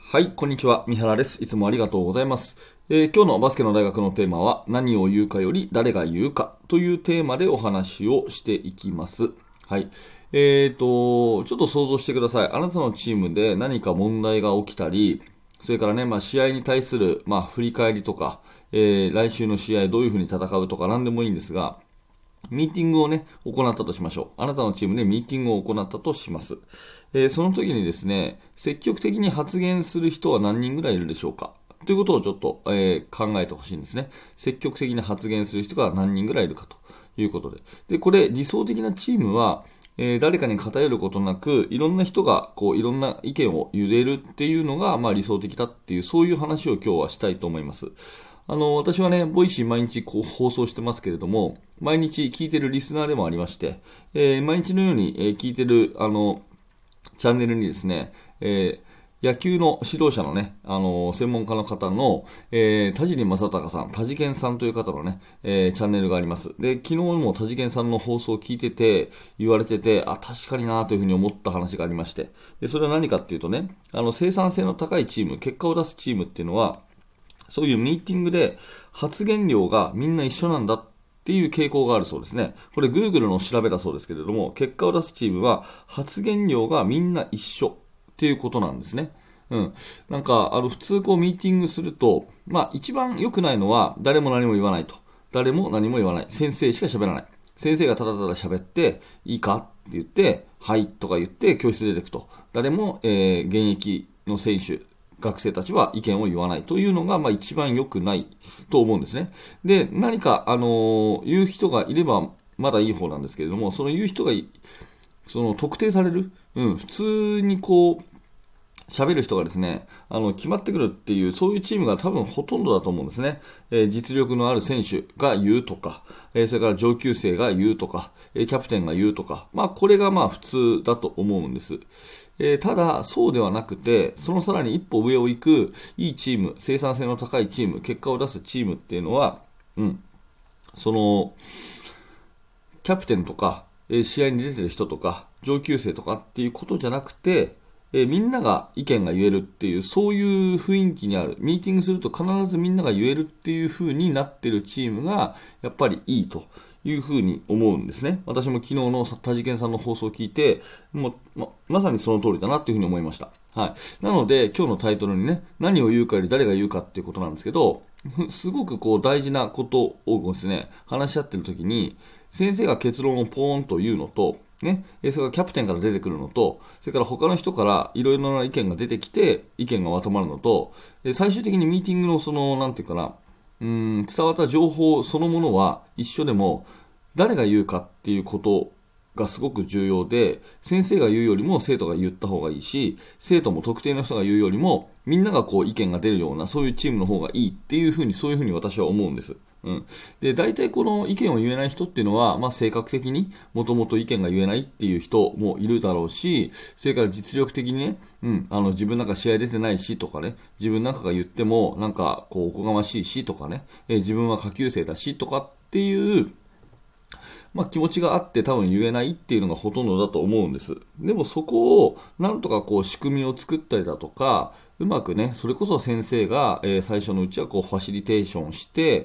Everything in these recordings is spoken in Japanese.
はい、こんにちは。三原です。いつもありがとうございます。今日のバスケの大学のテーマは、何を言うかより誰が言うかというテーマでお話をしていきます。はい。ちょっと想像してください。あなたのチームで何か問題が起きたり、それからね、試合に対する、振り返りとか、来週の試合どういうふうに戦うとか何でもいいんですが、ミーティングをね、行ったとしましょう。あなたのチームでミーティングを行ったとします。その時にですね、積極的に発言する人は何人ぐらいいるでしょうかということをちょっと、考えてほしいんですね。積極的に発言する人が何人ぐらいいるかということで。で、これ理想的なチームは、誰かに偏ることなく、いろんな人がいろんな意見を言えるっていうのが、理想的だっていう、そういう話を今日はしたいと思います。私はね、ボイシー毎日放送してますけれども、毎日聞いてるリスナーでもありまして、毎日のように、聞いてる、チャンネルにですね、野球の指導者のね、専門家の方の、田尻正隆さん、田尻健さんという方のね、チャンネルがあります。で、昨日も田尻健さんの放送を聞いてて、言われてて、確かになというふうに思った話がありまして。で、それは何かっていうとね、生産性の高いチーム、結果を出すチームっていうのは、そういうミーティングで発言量がみんな一緒なんだっていう傾向があるそうですね。これ Google の調べだそうですけれども、結果を出すチームは発言量がみんな一緒っていうことなんですね。うん。なんか、普通ミーティングすると、一番良くないのは誰も何も言わないと。誰も何も言わない。先生しか喋らない。先生がただただ喋って、いいかって言って、はいとか言って教室出てくと。誰も、現役の選手、学生たちは意見を言わないというのが、一番良くないと思うんですね。で、何か、言う人がいれば、まだいい方なんですけれども、その言う人が特定される、普通に喋る人がですね、決まってくるっていう、そういうチームが多分ほとんどだと思うんですね。実力のある選手が言うとか、それから上級生が言うとか、キャプテンが言うとか、これが普通だと思うんです。ただ、そうではなくて、そのさらに一歩上を行く、いいチーム、生産性の高いチーム、結果を出すチームっていうのは、その、キャプテンとか、試合に出てる人とか、上級生とかっていうことじゃなくて、みんなが意見が言えるっていう、そういう雰囲気にある。ミーティングすると必ずみんなが言えるっていう風になってるチームが、やっぱりいいという風に思うんですね。私も昨日の田地健さんの放送を聞いて、もう、まさにその通りだなっていう風に思いました。はい。なので、今日のタイトルにね、何を言うかより誰が言うかっていうことなんですけど、すごく大事なことをですね、話し合ってる時に、先生が結論をポーンと言うのと、ね、それがキャプテンから出てくるのと、それから他の人からいろいろな意見が出てきて、意見がまとまるのと、最終的にミーティングのなんていうかな、伝わった情報そのものは一緒でも、誰が言うかっていうことがすごく重要で、先生が言うよりも生徒が言った方がいいし、生徒も特定の人が言うよりも、みんなが意見が出るような、そういうチームの方がいいっていうふうに、そういうふうに私は思うんです。で、大体この意見を言えない人っていうのは、性格的にもともと意見が言えないっていう人もいるだろうし、それから実力的にね、自分なんか試合出てないしとかね、自分なんかが言ってもなんかおこがましいしとかね、自分は下級生だしとかっていう、気持ちがあって多分言えないっていうのがほとんどだと思うんです。でもそこをなんとか仕組みを作ったりだとか、うまくね、それこそ先生が、最初のうちはファシリテーションして、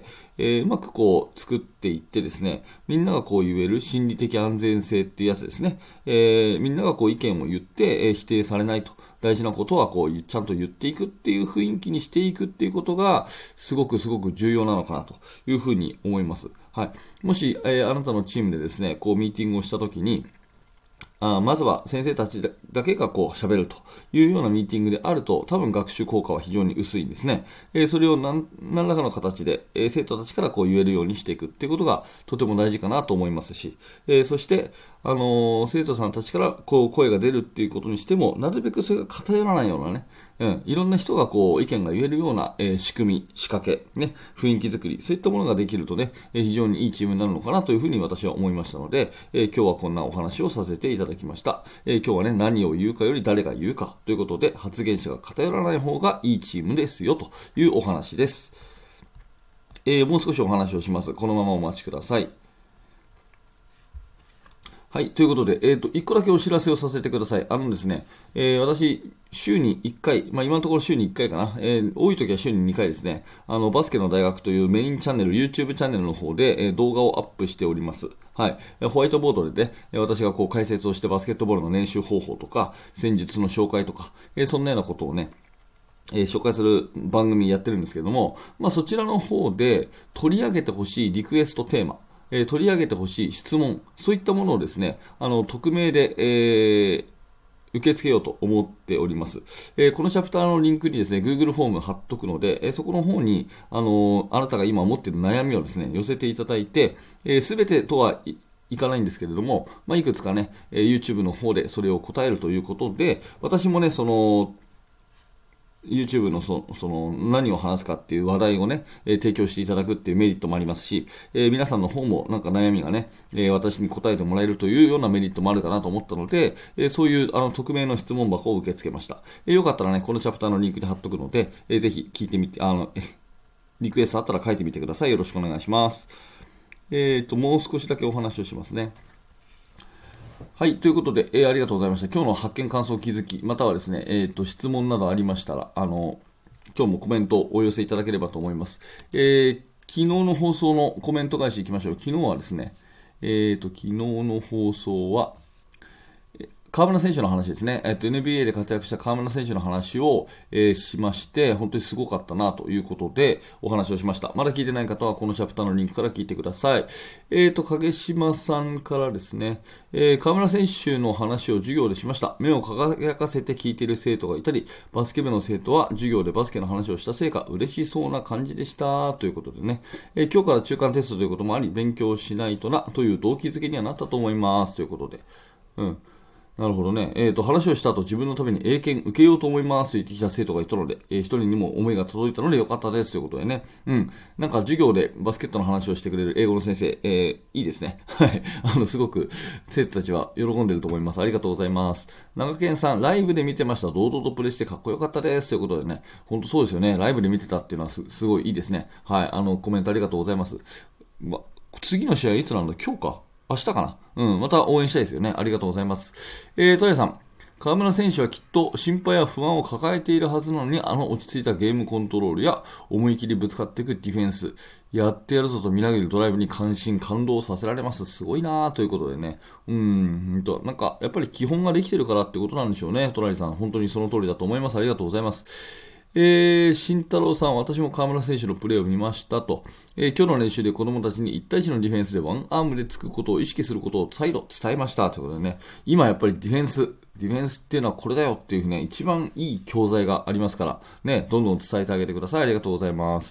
うまく作っていってですね、みんなが言える心理的安全性っていうやつですね。みんなが意見を言って、否定されないと。大事なことはちゃんと言っていくっていう雰囲気にしていくっていうことがすごく重要なのかなというふうに思います。はい。もし、あなたのチームでですね、ミーティングをしたときに、まずは先生たちだけが喋るというようなミーティングであると、多分学習効果は非常に薄いんですね。それを何らかの形で、生徒たちから言えるようにしていくっていうことがとても大事かなと思いますし、そして、生徒さんたちから声が出るっていうことにしても、なるべくそれが偏らないようなね、いろんな人が意見が言えるような、仕組み、仕掛け、ね、雰囲気作り、そういったものができるとね、非常にいいチームになるのかなというふうに私は思いましたので、今日はこんなお話をさせていただきました。今日はね、何を言うかより誰が言うかということで、発言者が偏らない方がいいチームですよというお話です。もう少しお話をします。このままお待ちください。 はい。ということで、一個だけお知らせをさせてください。ですね、私、週に1回、今のところ週に1回かな、多い時は週に2回ですね、バスケの大学というメインチャンネル、YouTube チャンネルの方で、動画をアップしております。はい。ホワイトボードでね、私がこう解説をしてバスケットボールの練習方法とか、戦術の紹介とか、そんなようなことをね、紹介する番組やってるんですけども、そちらの方で取り上げてほしいリクエストテーマ、取り上げてほしい質問、そういったものをですね、匿名で、受け付けようと思っております。このチャプターのリンクにですね、Google フォーム貼っとくので、そこの方に、あなたが今持っている悩みをですね、寄せていただいて、すべてとはいかないんですけれども、いくつかね、YouTube の方でそれを答えるということで、私もね、YouTube のその何を話すかっていう話題をね、提供していただくっていうメリットもありますし、皆さんの方もなんか悩みがね、私に答えてもらえるというようなメリットもあるかなと思ったので、そういう匿名の質問箱を受け付けました。よかったらね、このチャプターのリンクに貼っとくので、ぜひ聞いてみて、リクエストあったら書いてみてください。よろしくお願いします。もう少しだけお話をしますね。はい。ということで、ありがとうございました。今日の発見、感想、気づき、またはですね、質問などありましたら、今日もコメントをお寄せいただければと思います。昨日の放送のコメント返しいきましょう。昨日はですね、昨日の放送は、河村選手の話ですね、NBA で活躍した河村選手の話を、しまして、本当にすごかったなということでお話をしました。まだ聞いてない方はこのチャプターのリンクから聞いてください。影島さんからですね、河村選手の話を授業でしました。目を輝かせて聞いている生徒がいたり、バスケ部の生徒は授業でバスケの話をしたせいか嬉しそうな感じでしたということでね、今日から中間テストということもあり、勉強しないとなという動機づけにはなったと思いますということで。なるほどね。話をした後、自分のために英検受けようと思いますと言ってきた生徒がいたので、一人にも思いが届いたのでよかったですということでね。なんか授業でバスケットの話をしてくれる英語の先生、いいですね。はい。すごく生徒たちは喜んでると思います。ありがとうございます。長健さん、ライブで見てました。堂々とプレイしてかっこよかったですということでね。本当そうですよね。ライブで見てたっていうのはすごいいいですね。はい。コメントありがとうございます。次の試合いつなんだ？今日か明日かな。また応援したいですよね。ありがとうございます。トヤさん。河村選手はきっと心配や不安を抱えているはずなのに、落ち着いたゲームコントロールや思い切りぶつかっていくディフェンス、やってやるぞとみなぎるドライブに感動させられます。すごいなということでね。なんか、やっぱり基本ができてるからってことなんでしょうね。トライさん。本当にその通りだと思います。ありがとうございます。慎太郎さん、私も河村選手のプレーを見ましたと、今日の練習で子供たちに1対1のディフェンスでワンアームでつくことを意識することを再度伝えましたということでね、今やっぱりディフェンスっていうのはこれだよっていうね、一番いい教材がありますから、ね、どんどん伝えてあげてください。ありがとうございます。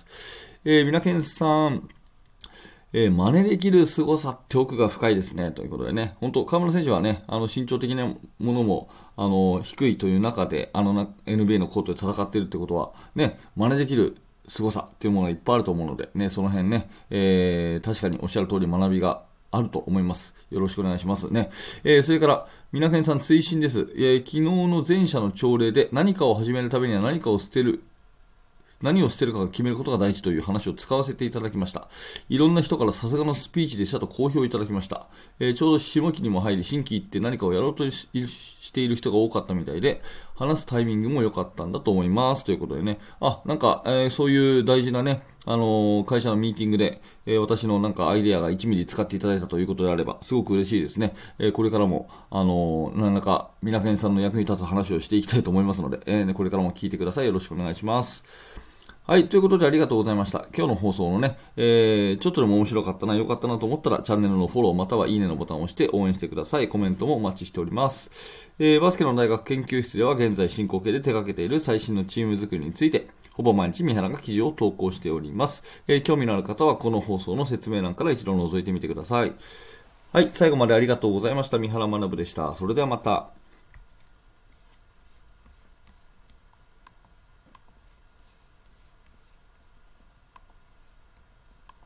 みなけんさん、真似できる凄さって奥が深いですね。ということでね。本当、河村選手はね、身長的なものも、低いという中で、NBA のコートで戦っているってことは、ね、真似できる凄さっていうものがいっぱいあると思うので、ね、その辺ね、確かにおっしゃる通り学びがあると思います。よろしくお願いしますね。それから、みなけんさん追伸です。昨日の前者の朝礼で何かを始めるためには何を捨てるかが決めることが大事という話を使わせていただきました。いろんな人からさすがのスピーチでしたと好評いただきました。ちょうど下期にも入り、新規行って何かをやろうとしている人が多かったみたいで、話すタイミングも良かったんだと思いますということでね。なんか、そういう大事なね、会社のミーティングで、私のなんかアイデアが1ミリ使っていただいたということであれば、すごく嬉しいですね。これからも、何らか、みなけんさんの役に立つ話をしていきたいと思いますので、これからも聞いてください。よろしくお願いします。はい、ということでありがとうございました。今日の放送のね、ちょっとでも面白かったな、良かったなと思ったら、チャンネルのフォローまたはいいねのボタンを押して応援してください。コメントもお待ちしております。バスケの大学研究室では現在進行形で手掛けている最新のチーム作りについて、ほぼ毎日三原が記事を投稿しております。興味のある方はこの放送の説明欄から一度覗いてみてください。はい、最後までありがとうございました。三原学でした。それではまた。